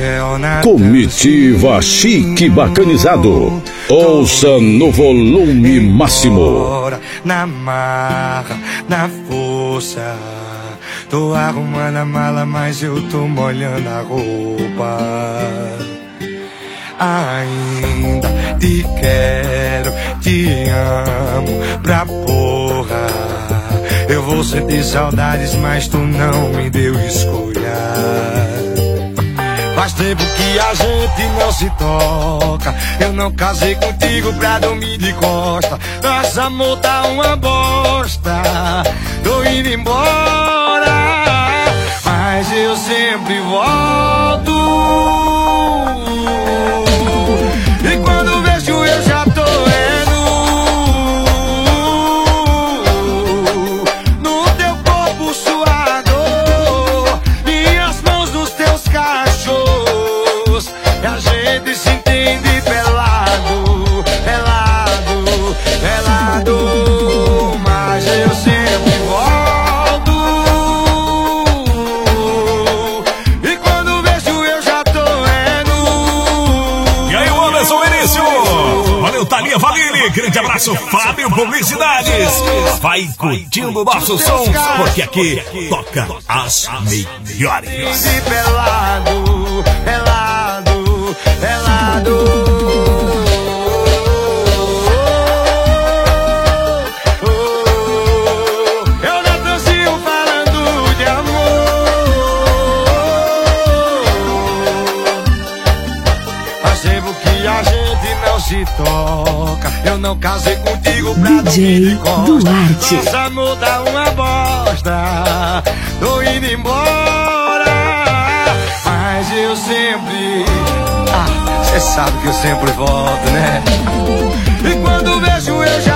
Comitiva Chique Bacanizado. Ouça no volume máximo. Na marra, na força. Tô arrumando a mala, mas eu tô molhando a roupa. Ainda te quero, te amo pra porra. Eu vou sentir saudades, mas tu não me deu escolha. Faz tempo que a gente não se toca. Eu não casei contigo pra dormir de costa. Nosso amor tá uma bosta. Tô indo embora, mas eu sempre volto. E quando vejo eu já tô no teu corpo suado, minhas mãos nos teus cachos. E a gente se entende pelado, pelado, pelado. Mas eu sempre volto. E quando vejo eu já tô E aí, Anderson Vinícius, valeu, Thalia Valini, grande abraço, Fábio Publicidades. Vai curtindo o nosso som, porque aqui toca as melhores. Pelado, pelado, pelado. Eu não consigo falando de amor. Faz tempo que a gente não se toca. Eu não casei contigo pra DJ Duarte. Nosso amor tá uma bosta. Tô indo embora, mas eu sempre... cê sabe que eu sempre volto, né? E quando vejo eu já